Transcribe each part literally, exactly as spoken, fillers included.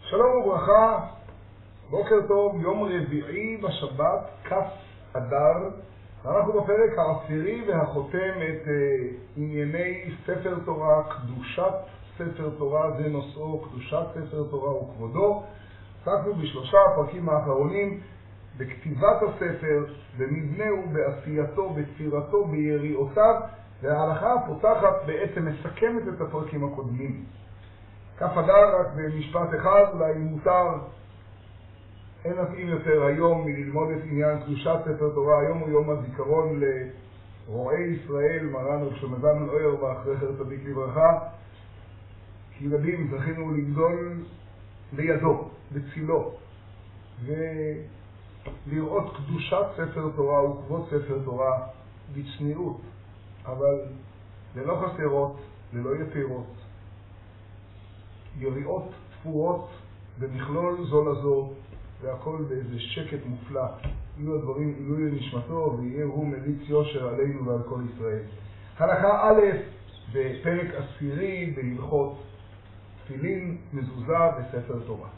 שלום וברכה, בוקר טוב, יום רביעי בשבת, כף אדר. אנחנו בפרק העשירי והחותם את uh, ענייני ספר תורה, קדושת ספר תורה, זה נושאו, קדושת ספר תורה וכבודו. עסקנו בשלושה הפרקים האחרונים בכתיבת הספר, במבנהו, בעשייתו, בצירתו, ביריעותיו, וההלכה הפותחת בעצם מסכמת את הפרקים הקודמים. כף אדר, רק במשפט אחד, אולי מותר, אין מתאים יותר היום מללמוד את עניין קדושת ספר תורה. היום הוא יום הזיכרון לרועי ישראל, מרן רב שלמה זלמן אוירבך, זכר צדיק לברכה. כילדים זכינו לגדול לידו, בצילו, ולראות קדושת ספר תורה וכבוד ספר תורה בצניעות, אבל ללא חסרות, ללא יתירות, יריעות תפורות במכלול זו לזו, והכל באיזה שקט מופלא. יהיו הדברים עילוי לנשמתו, ויהיה הוא מליץ יושר עלינו ועל כל ישראל. הלכה א' בפרק עשירי בהלכות תפילין, מזוזה וספר תורה.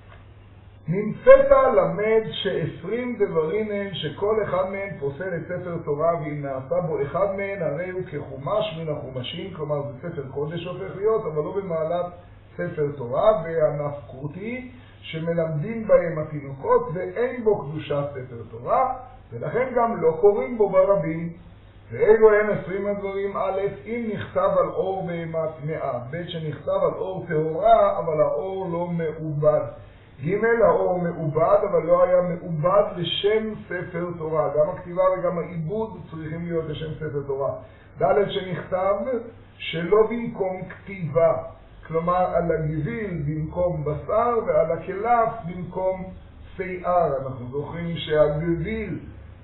נמצאת למד שעשרים דברים הם שכל אחד מהם פוסל את ספר תורה, ואם נעשה בו אחד מהם הרי הוא כחומש מן החומשים, כלומר זה ספר קודש הופך להיות, אבל לא במעלת ספר תורה, והנפקות היא שמלמדים בהם התינוקות ואין בו קדושת ספר תורה, ולכן גם לא קוראים בו ברבים. ואלו הם עשרים הדברים: א', אם נכתב על אור בהמה טמאה, ב', שנכתב על אור טהורה אבל האור לא מעובד, ג', האור מעובד אבל לא היה מעובד לשם ספר תורה, גם הכתיבה וגם העיבוד צריכים להיות לשם ספר תורה. ד', שנכתב שלא במקום כתיבה, כלומר על הגביל במקום בשר ועל הכלף במקום שיער. אנחנו זוכרים שהגביל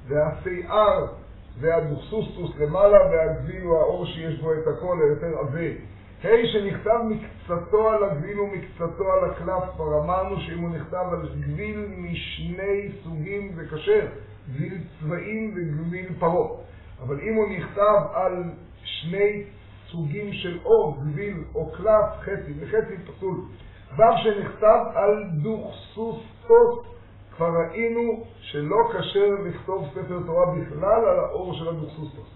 והשיער זה הדוכסוסטוס למעלה, והגביל הוא האור שיש בו את הכל, היותר עבה. היי, שנכתב מקצתו על הגביל ומקצתו על הכלף, כבר אמרנו שאם הוא נכתב על גביל משני סוגים זה כשר, גביל צבעים וגביל פרות. אבל אם הוא נכתב על שני סוגים של אור, גביל או קלף, חצי וחצי פסול. דבר שנכתב על דוכסוסטוס, כבר ראינו שלא קשר לכתוב ספר תורה בכלל על האור של הדוכסוסטוס.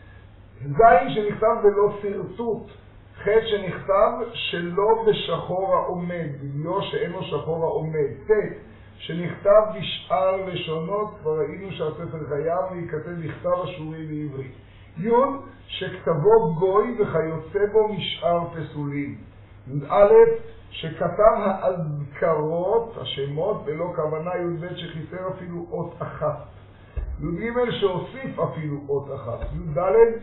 זין שנכתב בלא סרטוט, חטא שנכתב שלא בשחור העומד, בגלל שאין לו שחור העומד. ט' שנכתב בשאר לשונות, כבר ראינו שהספר חייב להיכתב בכתב אשורי בעברית. י' שכתבו גוי וכיוצא בו משאר פסולים. י' שכתב האזכרות, השמות, ולא כוונה. י' שחיסר אפילו אות אחת. י' שהוסיף אפילו אות אחת. י'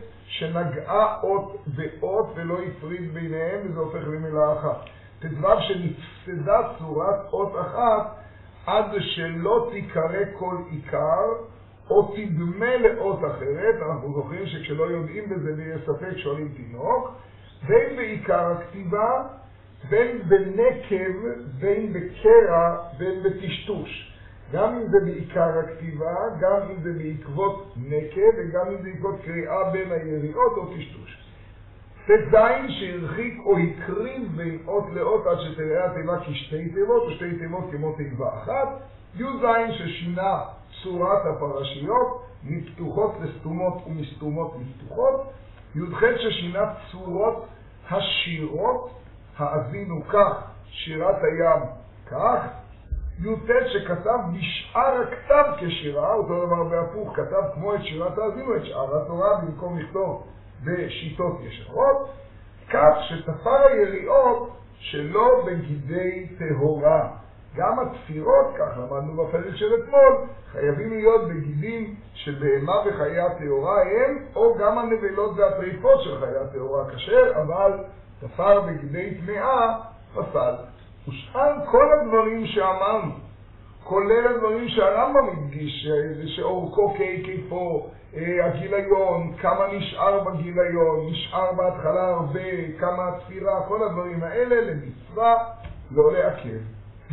שנגעה אות ואות ולא הפריד ביניהם, וזה הופך למילה אחת. ט"ו שנפסדה צורת אות אחת עד שלא תיקרא כל עיקר או תדמה לאות אחרת. אנחנו זוכרים שכשלא יודעים בזה ויהיה ספק שואלים תינוק. בין בעיקר הכתיבה, בין בנקב, בין בקרע, בין בטשטוש. גם אם זה בעיקר הכתיבה, גם אם זה בעקבות נקב, וגם אם זה בעקבות קריאה בין היריעות או טשטוש. ט"ז שהרחיק או הקריב בין אות לאות עד שתראה התיבה כשתי תיבות, או שתי תיבות כמו תיבה אחת. י"ז ששינה צורת הפרשיות מפתוחות לסתומות ומסתומות לפתוחות. י"ח ששינה צורות השירות, האזינו כך, שירת הים כך. י"ט שכתב בשאר הכתב כשירה, אותו דבר בהפוך, כתב כמו את שירת האזינו את שאר התורה במקום לכתוב בשיטות ישרות. כך שתפר היריעות שלא בגידי טהורה. גם התפירות, כך למדנו בפרק של אתמול, חייבים להיות בגידים של בהמה וחיה טהורה הם, או גם הנבלות והטריפות של חיה טהורה כשר, אבל תפר בגידי טמאה פסל. ושאר כל הדברים שאמרנו, כולל הדברים שהרמב"ם הדגיש, שאורכו כהיקפו, הגיליון, כמה נשאר בגיליון, נשאר בהתחלה הרבה, כמה התפירה, כל הדברים האלה למצווה לא לעכב. ב.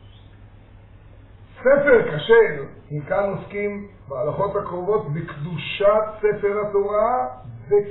ספר כשר, אם כאן עוסקים בהלכות הקרובות בקדושת ספר התורה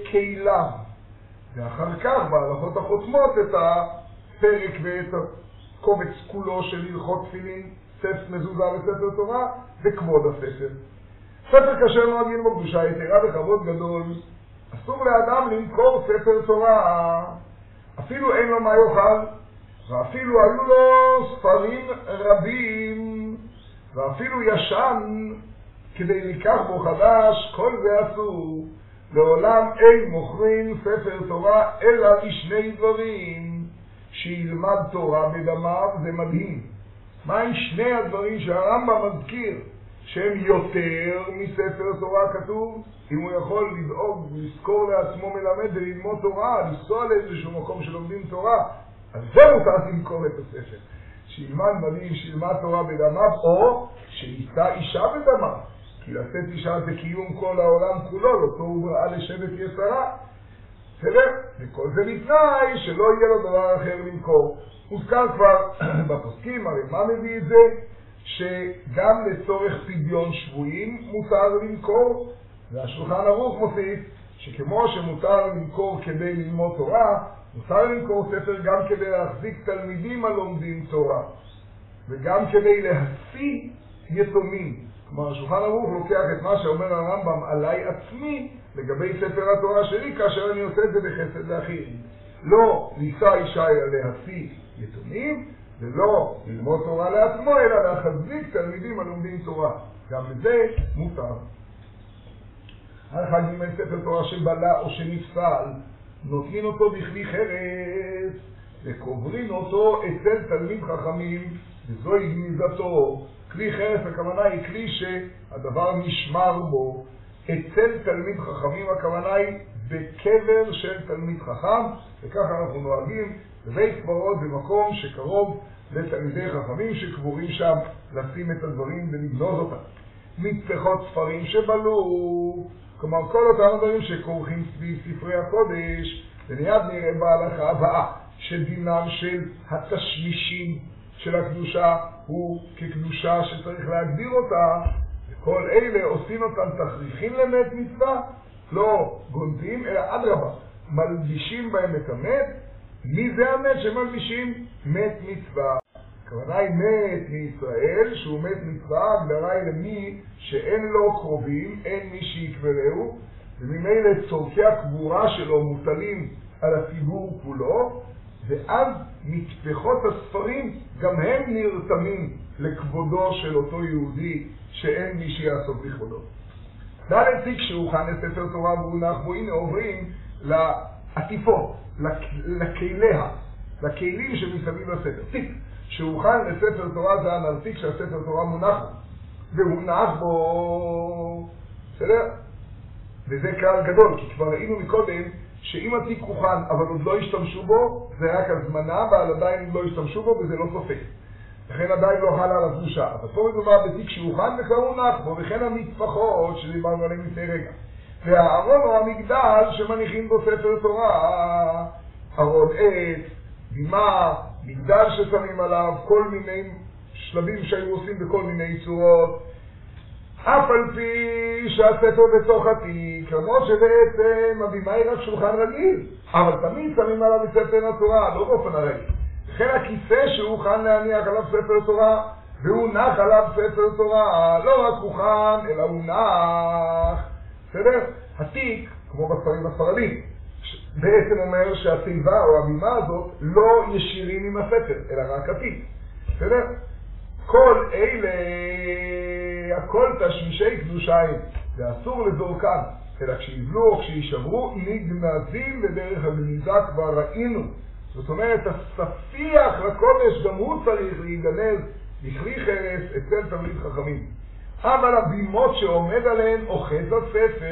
וכליו, ואחר כך בהלכות החותמות את הפרק ואת קובץ כולו של הלכות תפילין, ספר מזוזה וספר תורה, וכבוד הספר. ספר כאשר נוהגים בו קדושה יתרה בכבוד גדול, אסור לאדם למכור ספר תורה, אפילו אין לו מה יאכל, ואפילו היו לו ספרים רבים, ואפילו ישן, כדי לקח בו חדש, כל זה אסור. לעולם אין מוכרים ספר תורה אלא לשני דברים, שילמד תורה בדמיו. זה מדהים. מה עם שני הדברים שהרמב"ם מזכיר שהם יותר מספר תורה? כתוב אם הוא יכול לדאוג ולזכור לעצמו מלמד וללמוד תורה, לנסוע לאיזשהו מקום שלומדים תורה, אז זה מותר למכור את הספר. שילמד מדהים, שילמד תורה בדמיו, או שישא אישה בדמיו, כי לשאת אישה זה קיום כל העולם כולו, לא תוהו בראה לשבת יצרה. בסדר? וכל זה בתנאי שלא יהיה לו דבר אחר למכור. הוזכר כבר בפוסקים, הרי מה מביא את זה? שגם לצורך פדיון שבויים מותר למכור, והשולחן ערוך מוסיף שכמו שמותר למכור כדי ללמוד תורה, מותר למכור ספר גם כדי להחזיק תלמידים הלומדים תורה, וגם כדי להשיא יתומים. כלומר, השולחן ערוך לוקח את מה שאומר הרמב"ם עליי עצמי לגבי ספר התורה שלי, כאשר אני עושה את זה בחסד לאחרים. לא לישא אישה אלא להשיא יתומים, ולא ללמוד תורה לעצמו אלא להחזיק תלמידים הלומדים תורה. גם זה מותר. הלכה ג' ספר תורה שבלה או שנפסל, נותנים אותו בכלי חרס וקוברים אותו אצל תלמיד חכמים, וזוהי גניזתו. כלי חרס הכוונה היא כלי שהדבר נשמר בו. אצל תלמיד חכמים הכוונה היא בקבר של תלמיד חכם, וככה אנחנו נוהגים בבית קברות, במקום שקרוב לתלמידי חכמים שקבורים שם, לשים את הדברים ולגנוז אותם. מטפחות ספרים שבלו, כלומר כל אותם הדברים שכורכים סביב ספרי הקודש. ומיד נראה בהלכה הבאה שדינם של התשמישים של הקדושה הוא כקדושה שצריך להגדיר אותה, וכל אלה עושים אותם תכריכים למת מצווה, לא גונדים אלא אדרבה, מלבישים בהם את המת. מי זה המת שמלבישים? מת מצווה. הכוונה היא מת מישראל שהוא מת מצווה, הגדרה היא למי שאין לו קרובים, אין מי שיקברהו, וממילא צורכי הקבורה שלו מוטלים על הציבור כולו, ואז מטפחות הספרים גם הם נרתמים לכבודו של אותו יהודי שאין מי שיעסוק לכבודו. ד' תיק שהוכן לספר תורה והונח בו, הנה עוברים לעטיפות, לקהיליה, לכלים שמסביב לספר. תיק שהוכן לספר תורה זה הנרתיק שהספר תורה מונח בו, והונח בו, בסדר? וזה קהל גדול, כי כבר ראינו מקודם שאם התיק הוכן אבל עוד לא השתמשו בו, זה רק הזמנה, אבל עדיין לא השתמשו בו וזה לא סופק. לכן עדיין לא חלה על הקדושה. אבל פה מדובר בתיק שהוכן וכבר הונח בו, וכן המטפחות שדיברנו עליהם לפני רגע. והארון או המגדל שמניחים בו ספר תורה, ארון עץ, בימה, מגדל ששמים עליו, כל מיני שלבים שהיו עושים בכל מיני צורות. אף על פי שהספר בתוך התיק, למרות שבעצם הבימה היא רק שולחן רגיל, אבל תמיד שמים עליו את ספר התורה, לא באופן הרגיל. לכן הכיסא שהוכן להניח עליו ספר תורה, והונח עליו ספר תורה, לא רק הוכן, אלא הונח. בסדר? התיק, כמו בספרים הספרדים, בעצם אומר שהתיבה או הבימה הזאת לא ישירים עם הספר, אלא רק התיק. בסדר? כל אלה, הכל תשמישי קדושה הם, ואסור לזורקן, אלא כשיבלו או כשישברו, נגנזים בדרך הגניזה כבר ראינו. זאת אומרת, הספיח לקודש גם הוא צריך להיגנז בכלי חרס אצל תלמיד חכמים. אבל הבימות שעומד עליהן אוחז הספר,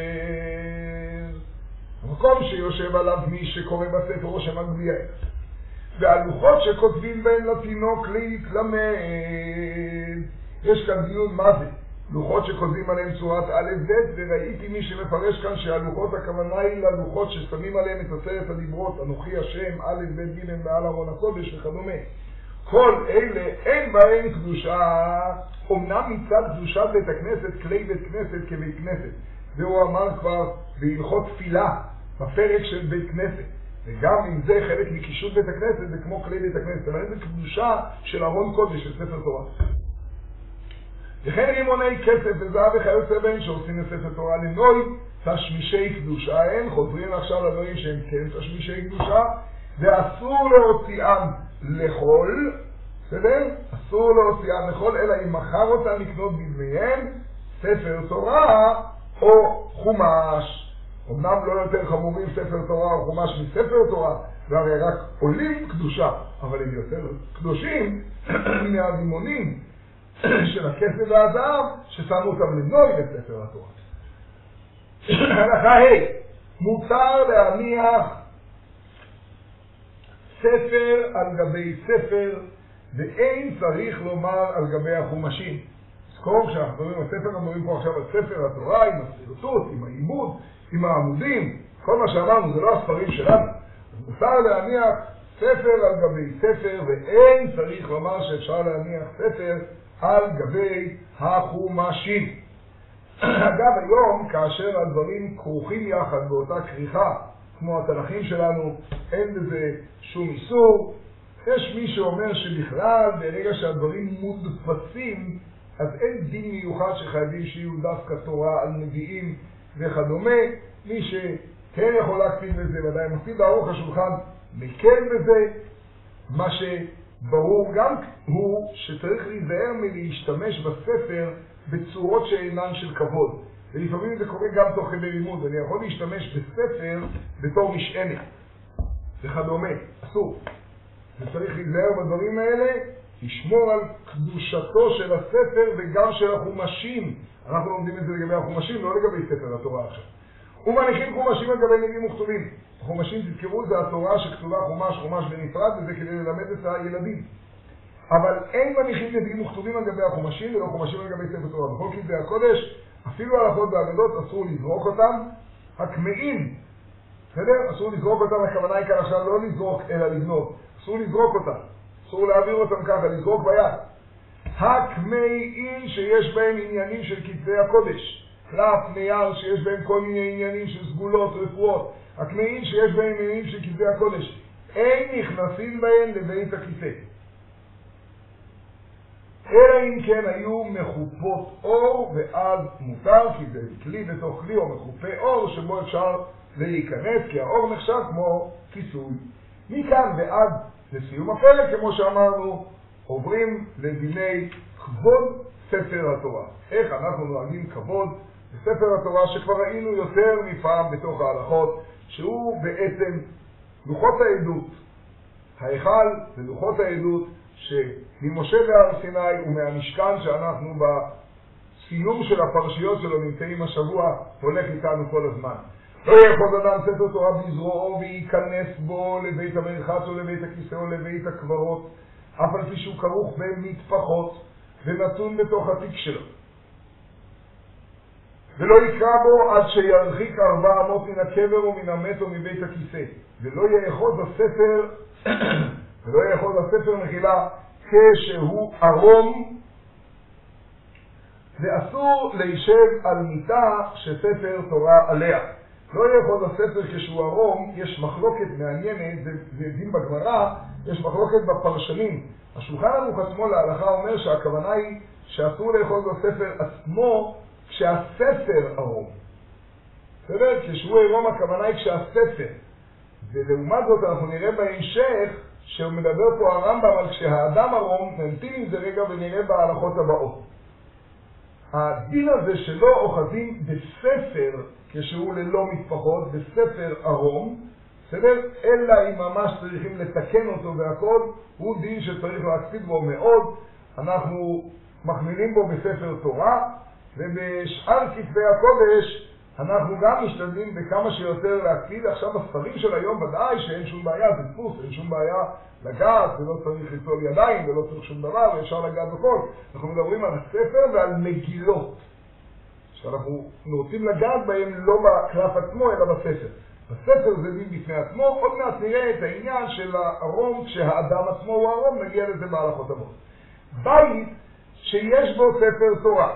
המקום שיושב עליו מי שקורא בספר או שמגביה, והלוחות שכותבים בהן לתינוק להתלמד. יש כאן דיון מה זה לוחות שכותבים עליהם צורת א' ב', וראיתי מי שמפרש כאן שהלוחות הכוונה היא ללוחות ששמים עליהם את עשרת הדיברות, אנוכי השם, א' ב' ג' מעל ארון הקודש וכדומה. כל אלה אין בהם קדושה, אמנם מצד קדושת בית הכנסת, כלי בית כנסת כבית כנסת. והוא אמר כבר בהלכות תפילה, בפרק של בית כנסת, וגם אם זה חלק מקישוט בית הכנסת, זה כמו כלי בית הכנסת, זאת אומרת, זה קדושה של ארון קודש, של ספר תורה. וכן רימוני כסף וזהב וכיוצא בהם שעושים לספר תורה לנוי, תשמישי קדושה הם, חוזרים עכשיו לדברים שהם כן תשמישי קדושה, ואסור להוציאם לחול, בסדר? אסור להוציאם לחול, אלא אם מכר אותם לקנות בדמיהם ספר תורה או חומש. אמנם לא יותר חמורים ספר תורה או חומש מספר תורה, והרי רק עולים קדושה, אבל הם יותר קדושים מהרימונים של הכסף והזהב ששמו אותם לנוי לספר התורה. הלכה ה' מותר להניח ספר על גבי ספר, ואין צריך לומר על גבי החומשים. זכור שאנחנו מדברים על ספר, אנחנו מדברים פה עכשיו על ספר התורה עם הסרטוט, עם העיבוד, עם העמודים, כל מה שאמרנו זה לא הספרים שלנו. אז מותר להניח ספר על גבי ספר, ואין צריך לומר שאפשר להניח ספר על גבי החומשים. אגב, היום כאשר הדברים כרוכים יחד באותה כריכה, כמו התנ"כים שלנו, אין בזה שום איסור. יש מי שאומר שבכלל ברגע שהדברים מודפסים, אז אין דין מיוחד שחייבים שיהיו דווקא תורה על נביאים וכדומה. מי שכן יכול להקפיד בזה, ודאי מפסיד ארוך השולחן מקל בזה. מה שברור גם הוא שצריך להיזהר מלהשתמש בספר בצורות שאינן של כבוד. ולפעמים זה קורה גם תוך כדי לימוד, אני יכול להשתמש בספר בתור משענת וכדומה, אסור. וצריך להיזהר בדברים האלה, לשמור על קדושתו של הספר וגם של החומשים. אנחנו לומדים את זה לגבי החומשים, לא לגבי ספר התורה עכשיו. ומניחים חומשים על גבי נביאים וכתובים. חומשים, תזכרו, זה התורה שכתובה חומש, חומש בנפרד, וזה כדי ללמד את הילדים. אבל אין מניחים נביאים וכתובים על גבי החומשים ולא חומשים על גבי ספר תורה. בכל כתבי הקודש, אפילו הלכות והאגדות, אסור לזרוק אותם. הכמהים, בסדר? אסור לזרוק אותם, הכוונה היא כאן עכשיו לא לזרוק אלא לבנות. אסור לזרוק אותם, אסור להעביר אותם ככה, לזרוק ביד. הכמהים שיש בהם עניינים של כתבי הקודש, קלף, נייר שיש בהם כל מיני עניינים של סגולות, רפואות, הכמהים שיש בהם עניינים של כתבי הקודש, אין נכנסים בהם לבית הכיסא. אלא אם כן היו מחופות אור, ואז מותר, כי זה כלי בתוך כלי או מחופי אור שבו אפשר להיכנס, כי האור נחשב כמו כיסוי. מכאן ועד לסיום הפרק, כמו שאמרנו, עוברים לדיני כבוד ספר התורה. איך אנחנו נוהגים כבוד בספר התורה שכבר ראינו יותר מפעם בתוך ההלכות, שהוא בעצם לוחות העדות. ההיכל זה לוחות העדות שממשה בהר סיני ומהמשכן שאנחנו בסיום של הפרשיות שלו נמצאים השבוע, הולך איתנו כל הזמן. לא יכול אדם ספר תורה בזרועו וייכנס בו לבית המרחץ או לבית הכיסא או לבית הקברות, אף על פי שהוא כרוך במטפחות ונתון בתוך התיק שלו. ולא יקרא בו עד שירחיק ארבע אמות מן הקבר או מן המת או מבית הכיסא. ולא יאחוז הספר, ולא יאחוז הספר מחילה כשהוא ערום, ואסור להישב על מיטה שספר תורה עליה. לא יאחוז הספר כשהוא ערום, יש מחלוקת מעניינת, זה, זה דין בגמרא, יש מחלוקת בפרשנים. השולחן ערוך עצמו להלכה אומר שהכוונה היא שאסור לאחוז הספר עצמו כשהספר ערום. בסדר? כשהוא ערום הכוונה היא כשהספר. ולעומת זאת אנחנו נראה בהמשך שהוא מדבר פה הרמב"ם על כשהאדם ערום, נמתין עם זה רגע ונראה בהלכות הבאות. הדין הזה שלא אוחזים בספר כשהוא ללא מטפחות, בספר ערום, בסדר? אלא אם ממש צריכים לתקן אותו והכל, הוא דין שצריך להקפיד בו מאוד. אנחנו מחמירים בו בספר תורה, ובשאר כתבי הקודש אנחנו גם משתדלים בכמה שיותר להקפיד. עכשיו בספרים של היום ודאי שאין שום בעיה, זה דפוס, אין שום בעיה לגעת, ולא צריך ליטול ידיים, ולא צריך שום דבר, ואפשר לגעת בכל. אנחנו מדברים על הספר ועל מגילות, שאנחנו רוצים לגעת בהם לא בקלף עצמו, אלא בספר. בספר זה דין בפני עצמו. עוד מעט נראה את העניין של הערום, כשהאדם עצמו הוא הערום, נגיע לזה בהלכות הבאות. בית שיש בו ספר תורה,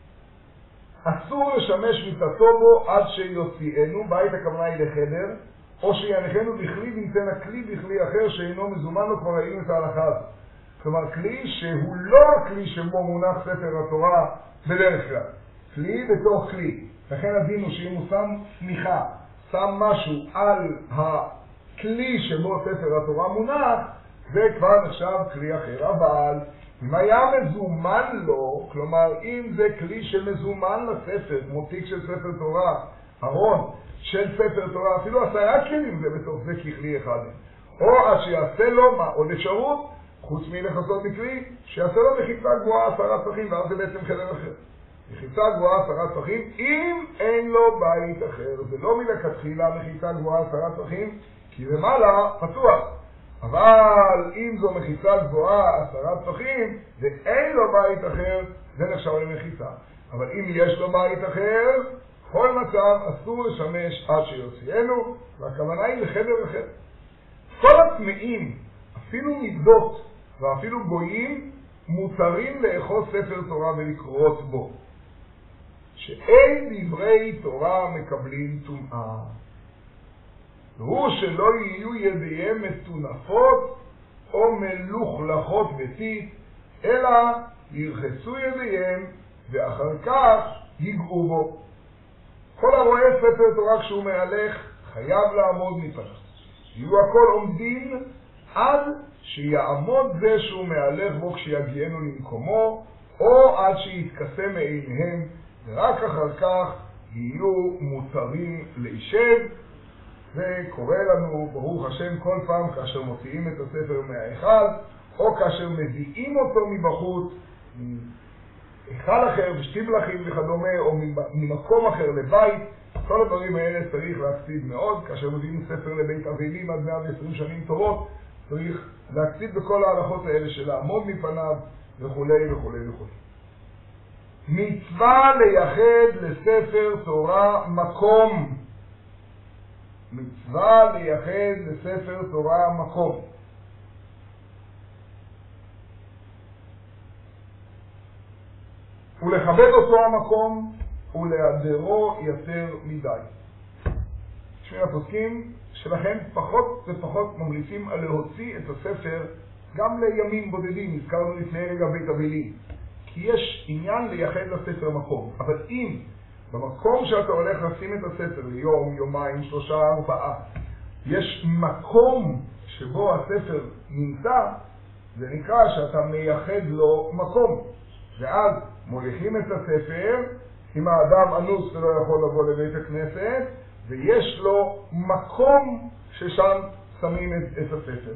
אסור לשמש מיטתו בו עד שיוציאנו. בית הכוונה היא לחדר, או שיניחנו בכלי וימצאנה כלי בכלי אחר שאינו מזומן לו, כבר ראינו את ההלכה הזאת. כלומר, כלי שהוא לא הכלי שבו מונח ספר התורה בדרך כלל. כלי בתוך כלי. לכן הדין הוא שאם הוא שם תמיכה, שם משהו על הכלי שבו ספר התורה מונח, זה כבר נחשב כלי אחר. אבל אם היה מזומן לו, כלומר אם זה כלי שמזומן לספר, כמו תיק של ספר תורה, ארון של ספר תורה, אפילו עשרה כלים זה בתוך זה ככלי אחד. או עד שיעשה לו מה עוד אפשרות, חוץ מלחסות מכלי, שיעשה לו מחיצה גבוהה עשרה טפחים, ואז זה בעצם חדר אחר. מחיצה גבוהה עשרה טפחים, אם אין לו בית אחר. זה לא מלכתחילה מחיצה גבוהה עשרה טפחים, כי למעלה פתוח. אבל אם זו מחיצה גבוהה עשרה טפחים, ואין לו בית אחר, זה נחשב למחיצה. אבל אם יש לו בית אחר, כל מצב אסור לשמש עד שיוציאנו, והכוונה היא לחדר אחר. כל הטמאים, אפילו מידות ואפילו גויים, מותרים לאחוז ספר תורה ולקרות בו. שאין דברי תורה מקבלים טומאה. והוא שלא יהיו ידיהם מטונפות או מלוכלכות בטיט, אלא ירחצו ידיהם ואחר כך ייגעו בו. כל הרואה ספר תורה כשהוא מהלך חייב לעמוד מפניו. יהיו הכל עומדים עד שיעמוד זה שהוא מהלך בו כשיגיענו למקומו, או עד שיתכסה מעיניהם, ורק אחר כך יהיו מותרים להישב. זה קורה לנו, ברוך השם, כל פעם כאשר מוציאים את הספר מההיכל, או כאשר מביאים אותו מבחוץ, מהיכל אחר, בשטיבלחים וכדומה, או ממקום אחר לבית. כל הדברים האלה צריך להקציב מאוד. כאשר מביאים ספר לבית אבלים עד מאה ועשרים שנים טובות, צריך להקציב בכל ההלכות האלה של לעמוד מפניו וכולי וכולי וכולי. מצווה לייחד לספר תורה מקום. מצווה לייחד לספר תורה מקום. ולכבד אותו המקום ולהדרו יותר מדי. שני הפוסקים שלכן פחות ופחות ממליצים על להוציא את הספר גם לימים בודדים. הזכרנו לפני רגע בית אבלים, כי יש עניין לייחד לספר מקום. אבל אם במקום שאתה הולך לשים את הספר ליום, יומיים, שלושה, ארבעה, יש מקום שבו הספר נמצא, זה נקרא שאתה מייחד לו מקום. ואז מוליכים את הספר, אם האדם אנוס ולא יכול לבוא לבית הכנסת, ויש לו מקום ששם שמים את, את הספר.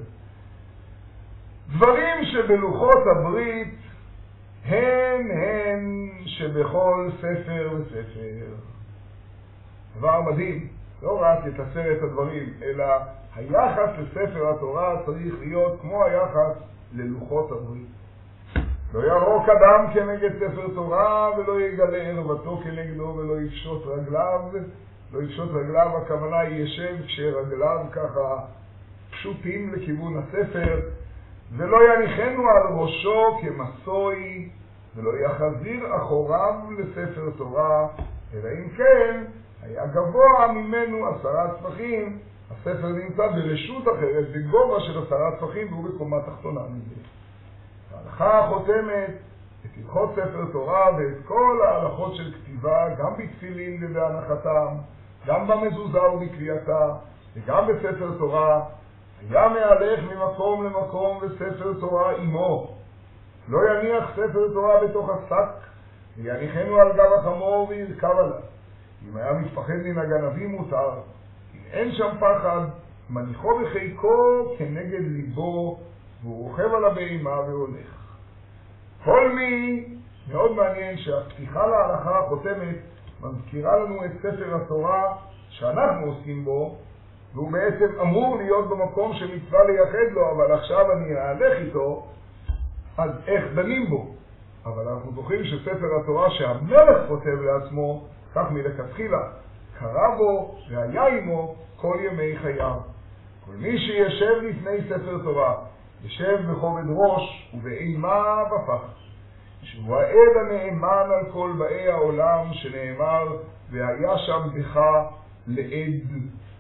דברים שבלוחות הברית הן הן שבכל ספר וספר. דבר מדהים, לא רק את עשרת הדברים, אלא היחס לספר התורה צריך להיות כמו היחס ללוחות הברית. לא ירוק אדם כנגד ספר תורה ולא יגלה ערבתו כנגדו ולא יפשוט רגליו. לא יפשוט רגליו, הכוונה היא ישב כשרגליו ככה פשוטים לכיוון הספר, ולא יניחנו על ראשו כמסוי, ולא יחזיר אחוריו לספר תורה, אלא אם כן היה גבוה ממנו עשרה טפחים. הספר נמצא ברשות אחרת בגובה של עשרה טפחים, והוא בקומה תחתונה מזה. ההלכה חותמת את הלכות ספר תורה ואת כל ההלכות של כתיבה, גם בתפילין ובהנחתם, גם במזוזה ובקביעתה, וגם בספר תורה. היה מהלך ממקום למקום וספר תורה עמו. לא יניח ספר תורה בתוך השק, ויניחנו על גב החמור וירכב עליו. אם היה מתפחד מן הגנבים מותר. אם אין שם פחד, מניחו בחיקו כנגד ליבו, והוא רוכב על הבהמה והולך. כל מי, מאוד מעניין שהפתיחה להלכה החותמת מזכירה לנו את ספר התורה שאנחנו עוסקים בו, והוא בעצם אמור להיות במקום שמצווה לייחד לו, אבל עכשיו אני אהלך איתו, אז איך דנים בו? אבל אנחנו זוכרים שספר התורה שהמלך כותב לעצמו, כך מלכתחילה, קרא בו והיה עמו כל ימי חייו. כל מי שישב לפני ספר תורה, ישב בכובד ראש ובאימה ופחד. שהוא העד הנאמן על כל באי העולם שנאמר, והיה שם בך לעד.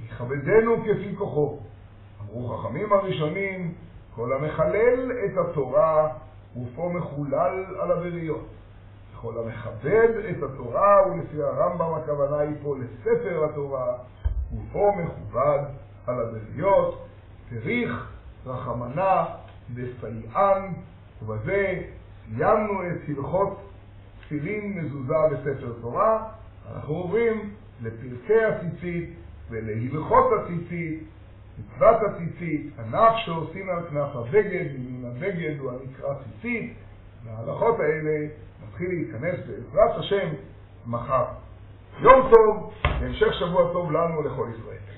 יכבדנו כפי כוחו. אמרו חכמים הראשונים, כל המחלל את התורה, גופו מחולל על הבריות. כל המכבד את התורה, ולפי הרמב"ם הכוונה היא פה לספר התורה, גופו מכובד על הבריות. תריך רחמנה דסייען. ובזה סיימנו את הלכות תפילין מזוזה בספר תורה. אנחנו עוברים לפרקי הציצית ולהלכות הציצית. מצוות הציצית, ענף שעושים על כנף הבגד, ממין הבגד הוא הנקרא ציצית. וההלכות האלה נתחיל להתכנס בעזרת השם מחר. יום טוב, והמשך שבוע טוב לנו ולכל ישראל.